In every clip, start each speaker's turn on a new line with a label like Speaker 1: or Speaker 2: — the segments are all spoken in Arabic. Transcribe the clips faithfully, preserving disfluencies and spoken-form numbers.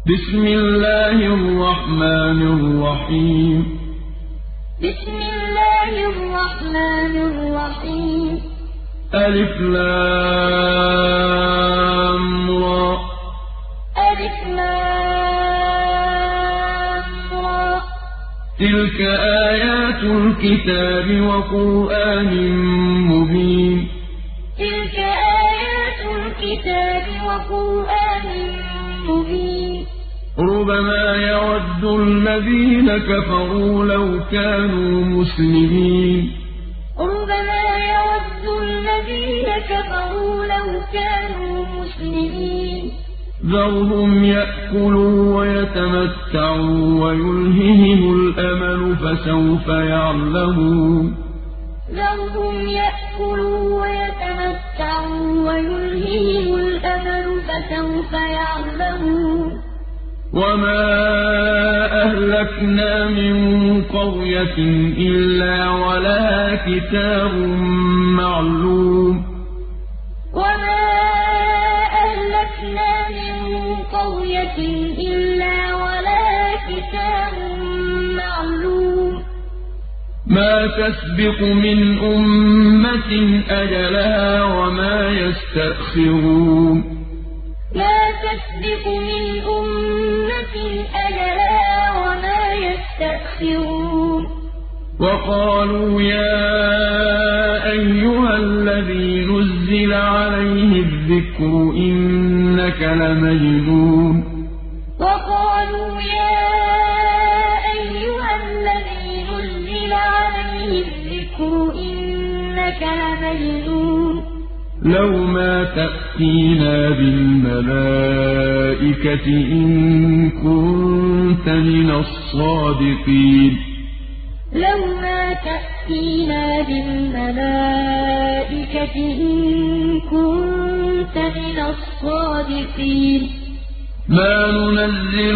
Speaker 1: بسم الله الرحمن الرحيم
Speaker 2: بسم الله الرحمن الرحيم
Speaker 1: ألف لام را
Speaker 2: ألف لام را
Speaker 1: تلك آيات الكتاب وقرآن مبين
Speaker 2: تلك آيات الكتاب وقرآن مبين
Speaker 1: ربما يود الذين كفروا لو كانوا مسلمين
Speaker 2: ربما يود الذين كفروا لو كانوا مسلمين
Speaker 1: ذرهم يأكلوا ويتمتعوا ويلههم الأمل فسوف يعلمون
Speaker 2: ذرهم يأكلوا ويتمتعوا ويلههم الأمل فسوف يعلمون
Speaker 1: وما أهلكنا من قرية إلا ولها كتاب معلوم
Speaker 2: وما أهلكنا من قرية إلا ولها كتاب معلوم
Speaker 1: ما تسبق من أمة أجلها وما يستأخرون
Speaker 2: ما تسبق من أمة أجلها وما يستأخرون
Speaker 1: وقالوا يا أيها الذي نزل عليه الذكر إنك لمجنون
Speaker 2: وقالوا يا أيها الذي نزل عليه الذكر إنك لمجنون
Speaker 1: لو ما تأتينا بالملائكة إن كنت من الصادقين
Speaker 2: لو ما تأتينا بالملائكة إن كنت من الصادقين
Speaker 1: ما ننزل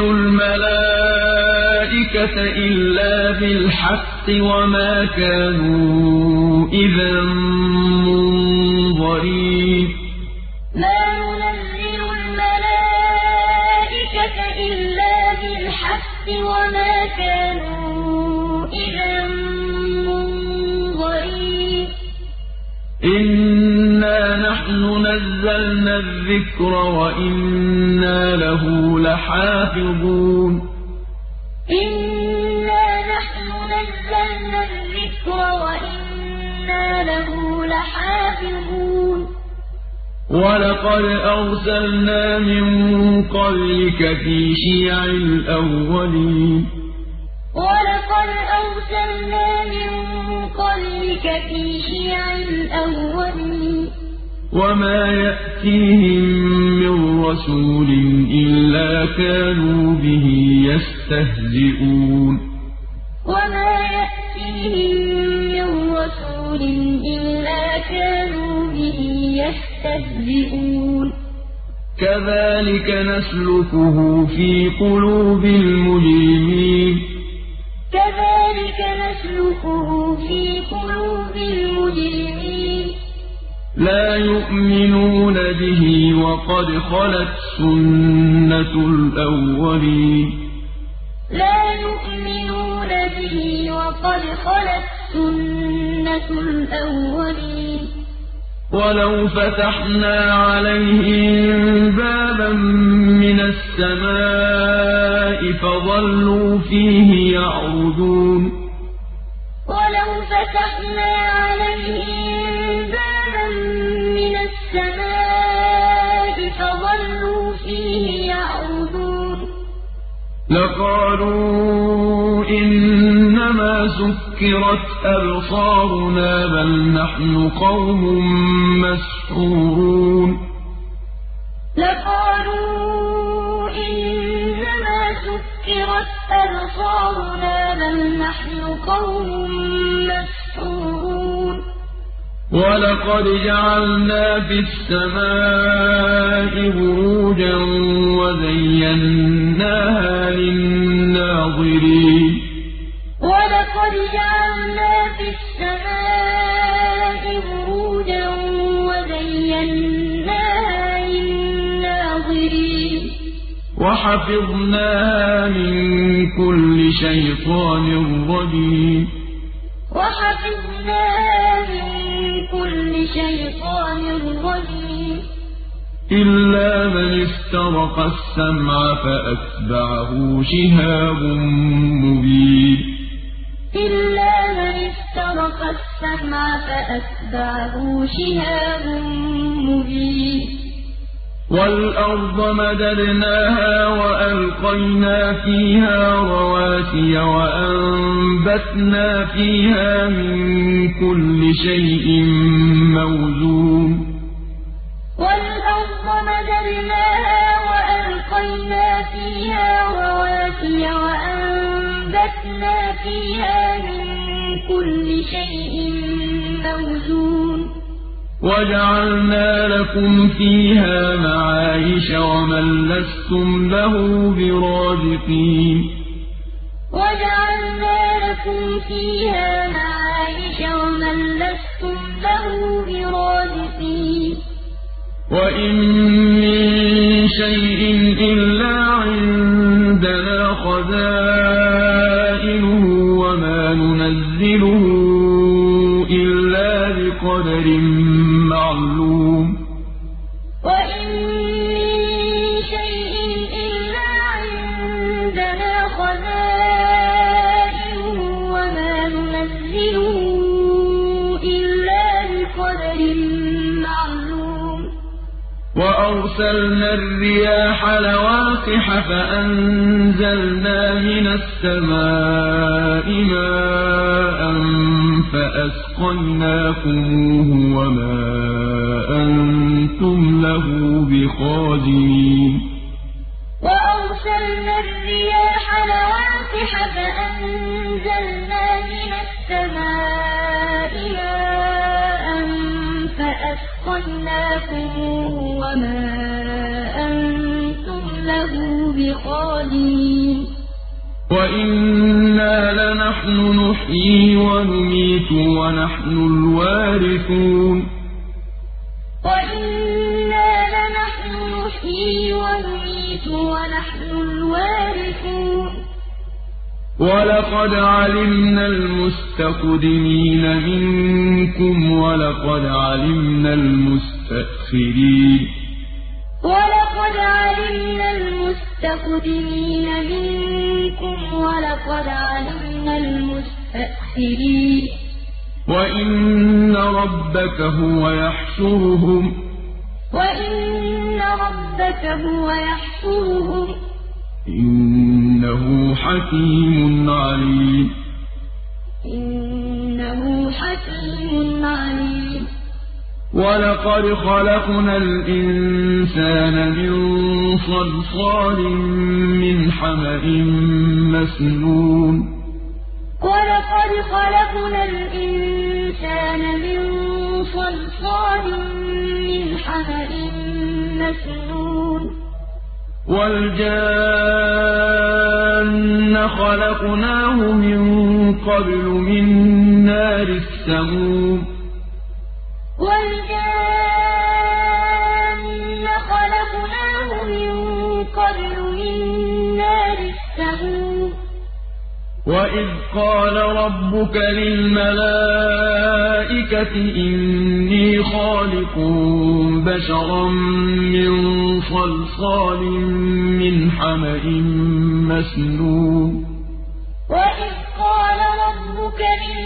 Speaker 1: الملائكة إلا بالحق وما كانوا إذا منظرين
Speaker 2: ما ننزل الملائكة إلا بالحق وما كانوا إذا منظرين
Speaker 1: إنا نحن نزلنا الذكر وإنا له لحافظون
Speaker 2: إنا نحن نزلنا الذكر وإنا له لحافظون
Speaker 1: ولقد أرسلنا من قبلك في شيع الأولين
Speaker 2: ولقد أرسلنا من قبلك في شيع الأولين
Speaker 1: وما يأتيهم من رسول إلا كانوا به يستهزئون
Speaker 2: وما يأتيهم من رسول إلا كانوا به يستهزئون
Speaker 1: كذلك نسلكه في قلوب المجرمين
Speaker 2: كذلك نسلكه في قلوب المجرمين
Speaker 1: لا يؤمنون به وقد خلت سنة الأولين
Speaker 2: لا يؤمنون به وقد خلت سنة الأولين
Speaker 1: ولو فتحنا عليهم بابا من السماء فظلوا فيه يعرجون
Speaker 2: ولو فتحنا عليهم بابا من السماء فظلوا فيه يعرجون
Speaker 1: لقالوا إنما سكرت أبصارنا بل نحن قوم مسحورون
Speaker 2: لقالوا إنما سكرت أبصارنا بل نحن قوم مسحورون
Speaker 1: ولقد جعلنا في السماء بروجا وزيناها للناظرين
Speaker 2: ولقد جعلنا في السماء بروجا وزيناها للناظرين
Speaker 1: وحفظناها من كل شيطان رجيم
Speaker 2: وحفظناها من كل شيطان رجيم
Speaker 1: إلا من استرق السمع فأتبعه شهاب مبين
Speaker 2: إلا من استرق السمع فأتبعه شهاب مبين
Speaker 1: والأرض مددناها وألقينا فيها رواسي وأنبتنا فيها من كل شيء موزون
Speaker 2: والأرض مددناها وألقينا فيها رواسي وأنبتنا فيها من كل شيء موزون
Speaker 1: وجعلنا لكم فيها معايش ومن لستم له برازقين
Speaker 2: وجعلنا لكم فيها معايش ومن لستم له برازقين
Speaker 1: وإن من شيء إلا عندنا خزائنه وما ننزله إلا بقدر معلوم
Speaker 2: وإن من شيء إلا عندنا خزائنه وما ننزله إلا بقدر معلوم
Speaker 1: وأرسلنا الرياح لواقح فأنزلنا من السماء ماء فأسقيناكموه وما أنتم له بخازنين
Speaker 2: وأرسلنا الرياح لواقح فأنزلنا من السماء ماء فأسقيناكموه وما أنتم له بخازنين
Speaker 1: وإنا لنحن نحيي ونميت ونحن الوارثون
Speaker 2: وإنا لنحن نحيي ونميت ونحن الوارثون
Speaker 1: ولقد علمنا المستقدمين منكم ولقد علمنا المستأخرين
Speaker 2: ولقد علمنا المستقدمين منكم ولقد علمنا المستأخرين
Speaker 1: وإن ربك هو يحشرهم
Speaker 2: وإن ربك هو يحشرهم
Speaker 1: إنه حكيم عليم
Speaker 2: إنه حكيم عليم
Speaker 1: ولقد خلقنا الإنسان من صلصال من حمأ مسنون
Speaker 2: ولقد خلقنا الإنسان من صلصال من حمأ مسنون
Speaker 1: والجان خلقناه من قبل من نار السموم
Speaker 2: والجان خلقناه من قبل من نار السموم
Speaker 1: وإذ قال ربك للملائكة إني خالق بشرا من صلصال من حمأ مسنون
Speaker 2: وإذ قال ربك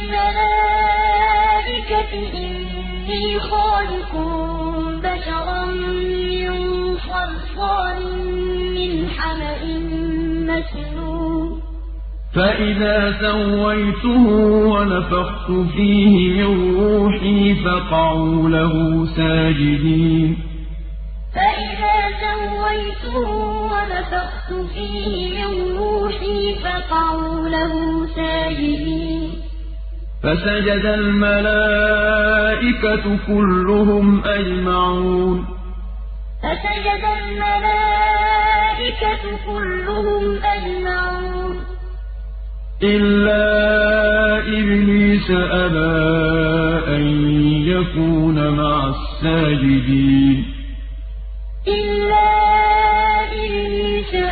Speaker 2: للملائكة إني خالق بشرا من صلصال من حمأ مسنون
Speaker 1: فإذا سويته ونفخت فيه من روحي فقعوا له ساجدين
Speaker 2: فإذا سويته ونفخت فيه من روحي فقعوا له ساجدين
Speaker 1: فسجد الملائكة كلهم أجمعون
Speaker 2: فسجد الملائكة كلهم أجمعون
Speaker 1: إلا إبليس أبى أن يكون مع الساجدين
Speaker 2: إلا إبليس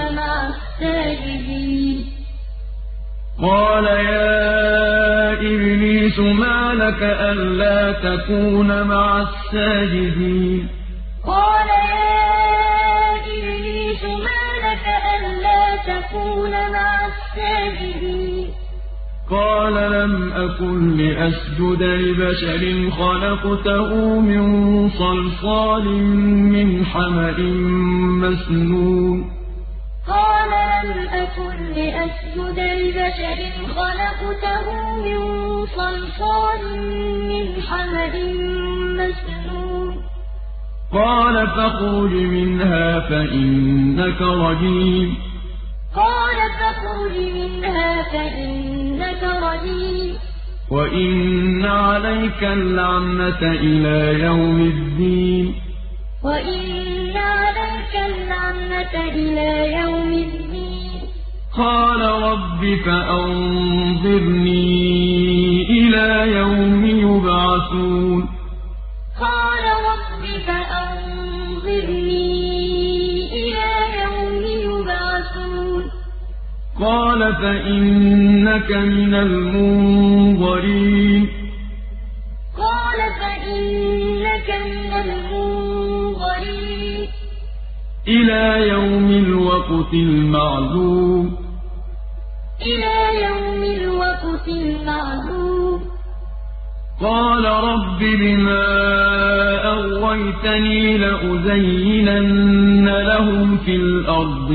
Speaker 2: مع الساجدين
Speaker 1: قال يا إبليس ما لك ألا تكون مع الساجدين
Speaker 2: قال يا إبليس ما لك ألا تكون مع الساجدين
Speaker 1: قال لم أكن لأسجد لبشر خلقته من صلصال من حمأ مسنون
Speaker 2: قال لم أكن لأسجد لبشر خلقته من صلصال من حمأ مسنون
Speaker 1: قال فاخرج منها فإنك رجيم
Speaker 2: قال فاخرج منها فإنك رجيم
Speaker 1: وإن عليك اللعنة إلى يوم الدين
Speaker 2: وإن عليك اللعنة إلى يوم الدين
Speaker 1: قال رب فأنظرني إلى يوم يبعثون
Speaker 2: قال رب فأنظرني إلى يوم يبعثون
Speaker 1: قال فإنك من المنظرين
Speaker 2: قال فإنك من المنظرين
Speaker 1: إلى يوم الوقت المعلوم
Speaker 2: إلى يوم الوقت المعلوم
Speaker 1: قال رب بما أغويتني لأزينن لهم في الأرض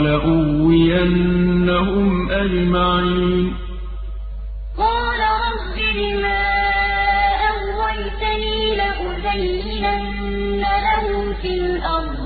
Speaker 1: ولأغوينهم أجمعين
Speaker 2: قال رب بما أغويتني لأزينن لهم في الأرض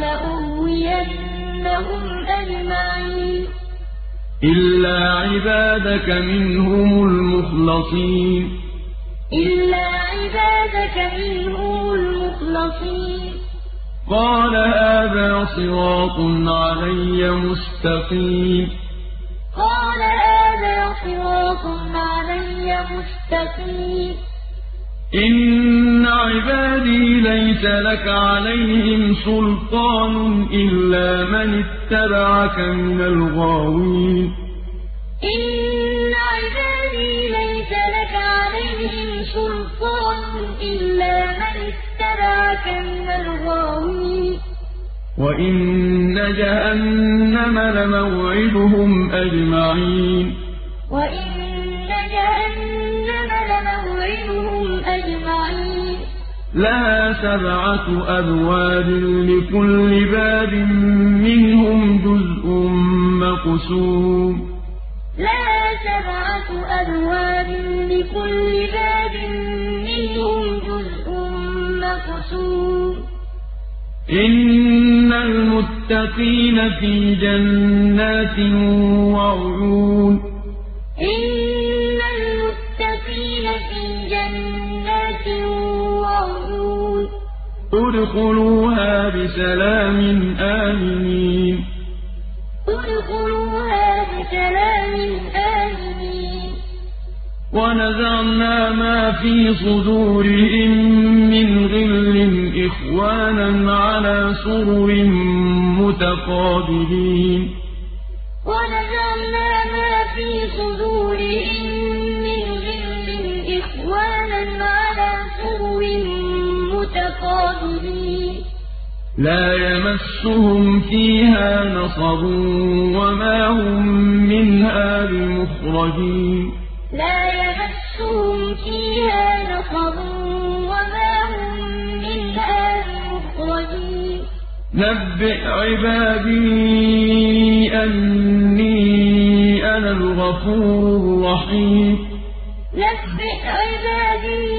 Speaker 2: ولأغوينهم أجمعين
Speaker 1: إلا عبادك منهم المخلصين
Speaker 2: إلا عبادك منهم المخلصين
Speaker 1: قال هذا صراط علي مستقيم
Speaker 2: قال هذا صراط علي مستقيم
Speaker 1: إن عبادي ليس لك عليهم سلطان إلا من اتبعك من الغاوين
Speaker 2: إن عبادي ليس لك عليهم سلطان إلا من اتبعك من الغاوين
Speaker 1: وإن جهنم لموعدهم أجمعين
Speaker 2: وإن جهنم لموعدهم أجمعين
Speaker 1: لها سبعة أبواب لكل باب منهم جزء مقسوم
Speaker 2: لها سبعة أبواب لكل باب منهم جزء مقسوم
Speaker 1: إن المتقين في جنات وعيون
Speaker 2: إن المتقين في جنات وعيون
Speaker 1: ادخلوها بسلام آمنين
Speaker 2: ادخلوها بسلام آمنين
Speaker 1: ونزعنا ما في صدورهم من غل إخوانا على سرر متقابلين
Speaker 2: ونزعنا ما في صدورهم من غل إخوانا على سرر متقابلين
Speaker 1: لا يمسهم فيها نصب وما هم منها بمخرجين
Speaker 2: لا يمسهم فيها نصب وما هم منها بمخرجين
Speaker 1: نبئ عبادي أني أنا الغفور الرحيم
Speaker 2: نبئ عبادي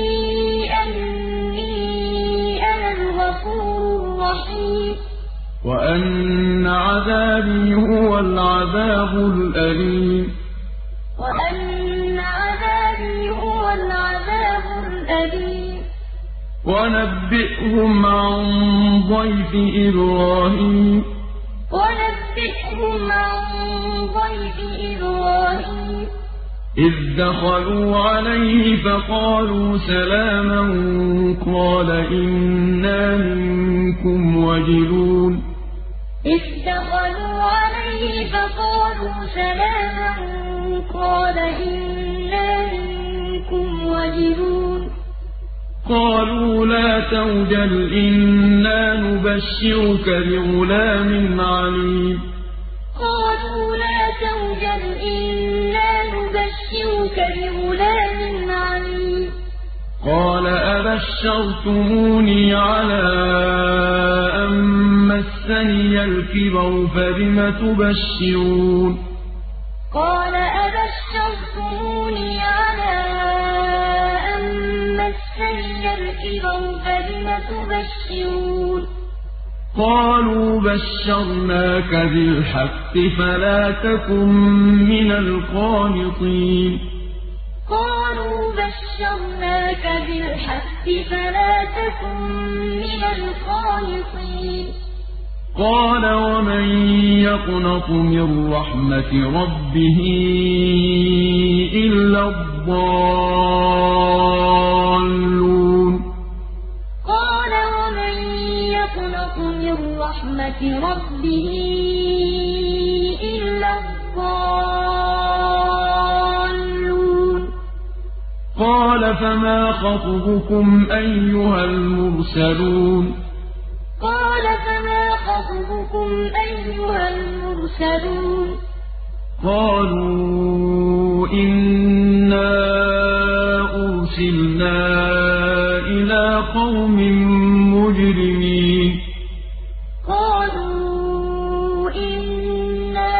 Speaker 2: أني أنا الغفور الرحيم
Speaker 1: وأن عذابي هو العذاب الأليم
Speaker 2: وأن عذابي هو العذاب الأليم
Speaker 1: ونبئهم عن ضيف إبراهيم
Speaker 2: ونبئهم عن ضيف إبراهيم
Speaker 1: إذ دخلوا عليه فقالوا سلاما قال إنا منكم وجلون
Speaker 2: إذ دخلوا عليه فقالوا سلاما قال إنا منكم وجلون
Speaker 1: قالوا لا توجل إنا نبشرك بغلام عليم
Speaker 2: قالوا لا توجل إنا نبشرك بغلام عليم
Speaker 1: قال أبشرتموني على أن مسني الكبر فبم تبشرون
Speaker 2: قال أبشرتموني على أن مسني الكبر فبم تبشرون
Speaker 1: قالوا بشرناك بالحق فلا تكن من القانطين
Speaker 2: قالوا بشرناك بالحق فلا تكن من القانطين
Speaker 1: قال ومن يقنط من رحمة ربه إلا الضالون
Speaker 2: قال ومن يقنط من رحمة ربه إلا الضالون
Speaker 1: قال فما خطبكم أيها المرسلون
Speaker 2: قال فما خطبكم أيها المرسلون
Speaker 1: قالوا إنا أرسلنا إلى قوم مجرمين
Speaker 2: قالوا إنا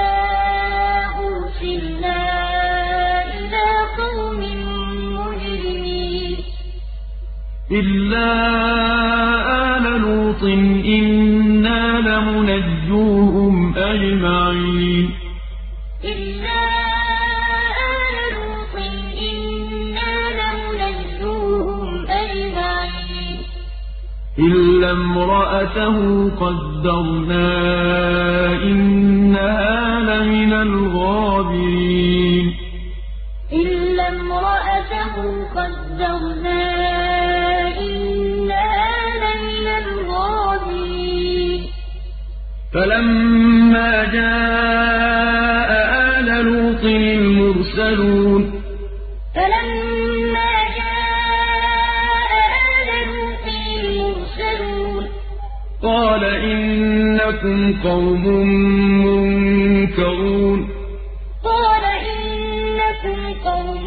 Speaker 2: أرسلنا إلى قوم مجرمين
Speaker 1: إلا آل لوط إنا لمنجوهم أجمعين
Speaker 2: إلا آل لوط إنا لمنجوهم أجمعين
Speaker 1: إلا امرأته قدرنا إنها لمن الغابرين
Speaker 2: إلا امرأته قدرنا إنها لمن الغابرين
Speaker 1: فلما جاء آل لوط المرسلون
Speaker 2: فلما جاء آل لوط المرسلون
Speaker 1: قال إنكم قوم منكرون
Speaker 2: قال إنكم قوم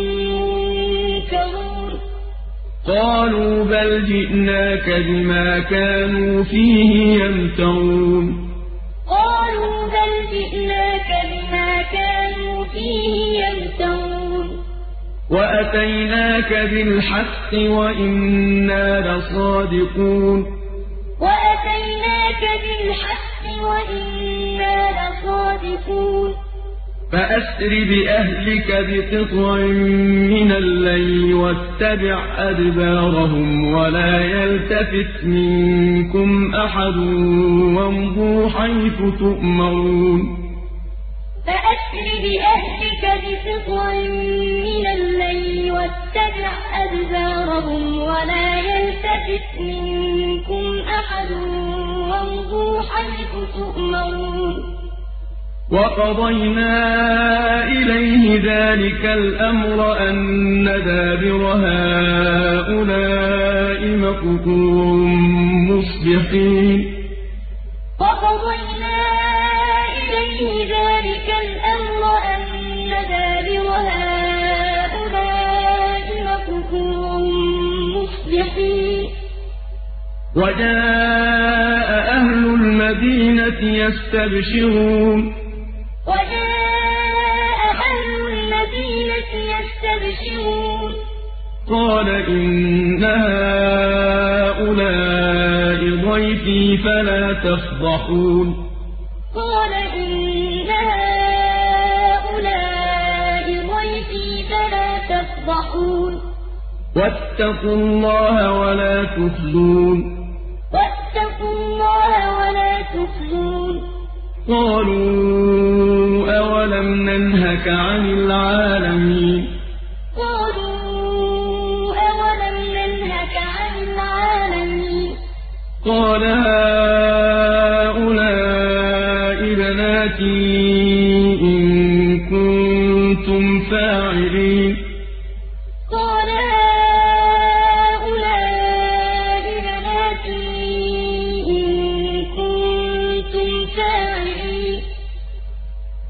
Speaker 2: منكرون
Speaker 1: قالوا بل جئناك بما كانوا فيه يمترون
Speaker 2: قالوا بل جئناك بما كانوا فيه يمترون
Speaker 1: وأتيناك بالحق وإنا لصادقون
Speaker 2: وأتيناك بالحق وإنا لصادقون
Speaker 1: فأسر بأهلك بقطع من الليل واتبع أدبارهم ولا يلتفت منكم أحد وامضوا حيث تؤمرون
Speaker 2: فأسر بأهلك بقطع من الليل واتبع أدبارهم ولا يلتفت منكم أحد وامضوا حيث تؤمرون
Speaker 1: وقضينا إليه ذلك الأمر أن دابر هؤلاء مقطوع مصبحين
Speaker 2: وقضينا إليه ذلك الأمر أن دابر هؤلاء مقطوع مصبحين
Speaker 1: وجاء أهل المدينة يستبشرون
Speaker 2: وجاء أهل المدينة يستبشرون
Speaker 1: قال إن هؤلاء ضيفي فلا تفضحون
Speaker 2: قال إن هؤلاء ضيفي فلا تفضحون
Speaker 1: واتقوا الله ولا تخزون
Speaker 2: واتقوا الله ولا تخزون
Speaker 1: قالوا أولم ننهك عن العالمين
Speaker 2: قالوا أولم ننهك عن العالمين
Speaker 1: قال هؤلاء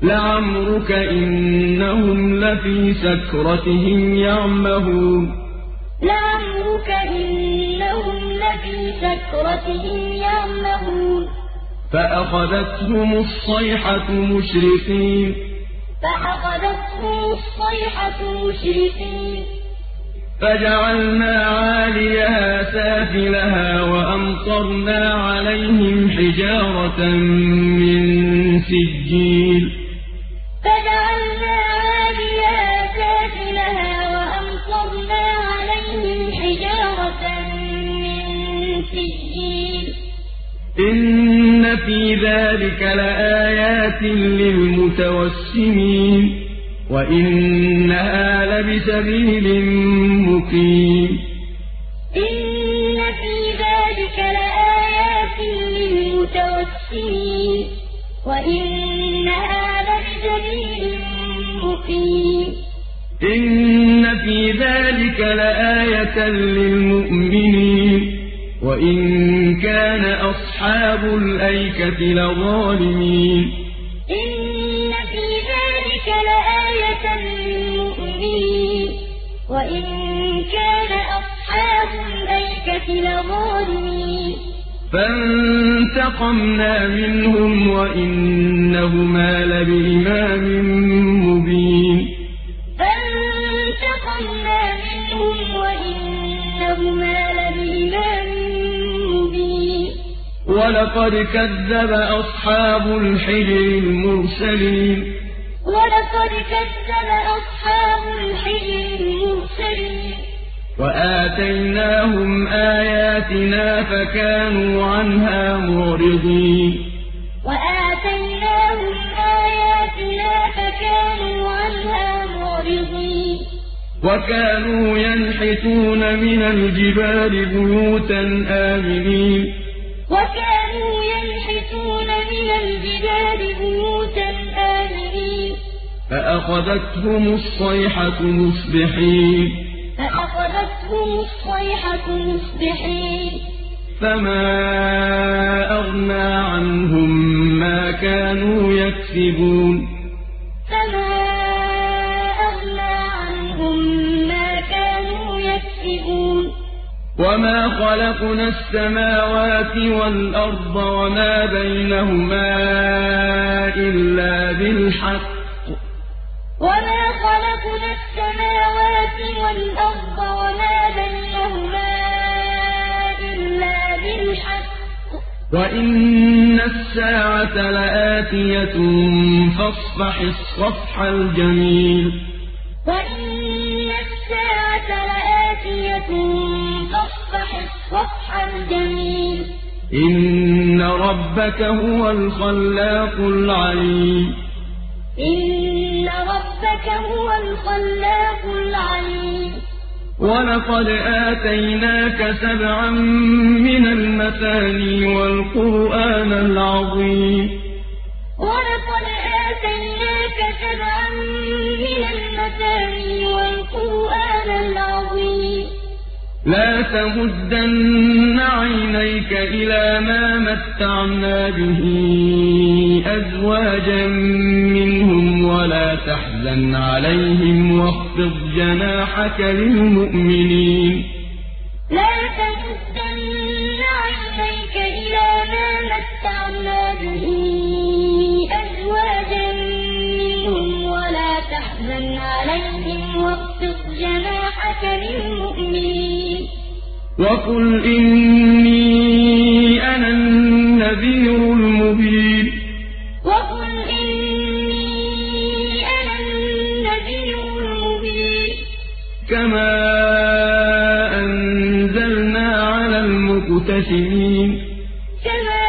Speaker 1: لعمرك إنهم لفي سكرتهم يعمهون
Speaker 2: لعمرك إنهم لفي سكرتهم يعمهون
Speaker 1: فأخذتهم الصيحة مشرقين
Speaker 2: فأخذتهم الصيحة مشرقين
Speaker 1: فجعلنا عاليها سافلها وأمطرنا عليهم حجارة من سجيل
Speaker 2: فجعلنا عاليها سافلها وأمطرنا عليهم حجارة من سجيل
Speaker 1: إن في ذلك لآيات للمتوسمين وإنها لبسبيل مقيم
Speaker 2: إن في ذلك لآيات للمتوسمين وإنها لبسبيل مقيم
Speaker 1: إن في ذلك لآية للمؤمنين وإن كان أصحاب الأيكة لظالمين
Speaker 2: إن في ذلك لآية للمؤمنين وإن كان أصحاب الأيكة لظالمين
Speaker 1: فانتقمنا منهم وإنهما لبإمام مبين
Speaker 2: فانتقمنا منهم وإنهما لبإمام مبين
Speaker 1: ولقد كذب أصحاب الحجر المرسلين
Speaker 2: ولقد كذب أصحاب الحجر المرسلين
Speaker 1: وآتيناهم آياتنا فكانوا عنها معرضين
Speaker 2: وآتيناهم آياتنا فكانوا عنها معرضين
Speaker 1: وكانوا ينحتون من الجبال بيوتا آمنين
Speaker 2: وكانوا ينحتون من الجبال بيوتا آمنين
Speaker 1: فأخذتهم الصيحة مصبحين
Speaker 2: فأخذتهم الصيحة مصبحين
Speaker 1: فما أغنى عنهم ما كانوا يكسبون
Speaker 2: فما أغنى عنهم ما كانوا يكسبون
Speaker 1: وما خلقنا السماوات والأرض وما بينهما إلا بالحق
Speaker 2: وما خلقنا السماوات والأرض وما بينهما إلا بالحق
Speaker 1: وإن الساعة لآتية فاصفح الصفح الجميل
Speaker 2: وإن الساعة لآتية فاصفح الصفح الجميل
Speaker 1: إن ربك هو الخلاق العليم
Speaker 2: إن ربك هو الخلاق العليم
Speaker 1: ولقد آتيناك سبعا من المثاني والقرآن العظيم
Speaker 2: ولقد آتيناك سبعا من المثاني والقرآن العظيم
Speaker 1: لا تمدن عينيك إلى ما متعنا به أزواجا منهم ولا تحزن عليهم واخفض جناحك للمؤمنين
Speaker 2: لا تمدن عينيك إلى ما متعنا به أزواجا منهم ولا تحزن عليهم واخفض جناحك للمؤمنين
Speaker 1: وقل إني أنا النذير المبين
Speaker 2: وقل إني أنا النذير المبين
Speaker 1: كما أنزلنا على المقتسمين
Speaker 2: كما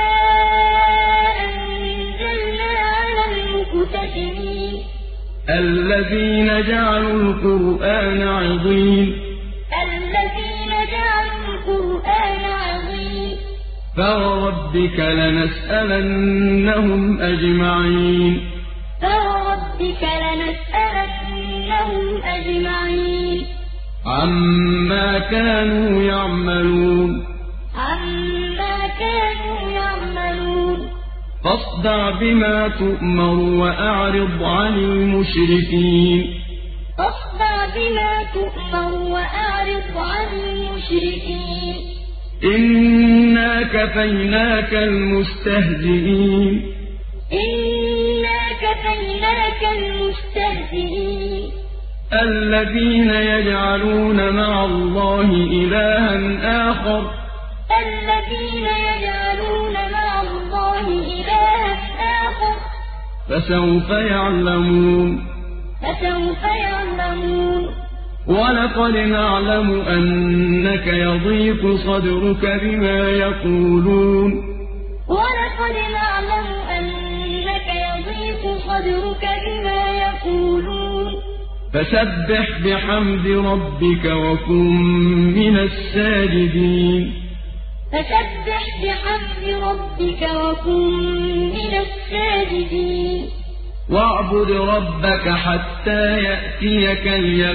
Speaker 2: أنزلنا على المقتسمين
Speaker 1: الذين جعلوا القرآن عضين
Speaker 2: الذين جعلوا القرآن عظيم
Speaker 1: فوربك لنسألنهم أجمعين
Speaker 2: فوربك لنسألنهم أجمعين
Speaker 1: عما كانوا يعملون
Speaker 2: عما كانوا يعملون
Speaker 1: فاصدع بما تؤمر وأعرض عن المشركين
Speaker 2: فاصدع بما تؤمر وأعرض عن المشركين
Speaker 1: إنا كفيناك المستهزئين
Speaker 2: إنا كفيناك المستهزئين
Speaker 1: الذين يجعلون مع الله إلها آخر
Speaker 2: الذين يجعلون مع الله إلها آخر
Speaker 1: فسوف يعلمون
Speaker 2: فسوف يعلمون
Speaker 1: ولقد نعلم أنك يضيق صدرك بما يقولون
Speaker 2: ولقد نعلم أنك يضيق صدرك بما يقولون
Speaker 1: فسبح بحمد ربك وكن من الساجدين
Speaker 2: فسبح بحمد ربك وكن من الساجدين
Speaker 1: واعبد ربك حتى يأتيك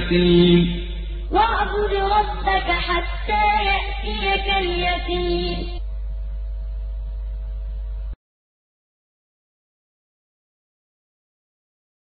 Speaker 1: اليقين
Speaker 2: واعبد ربك حتى يأتيك اليقين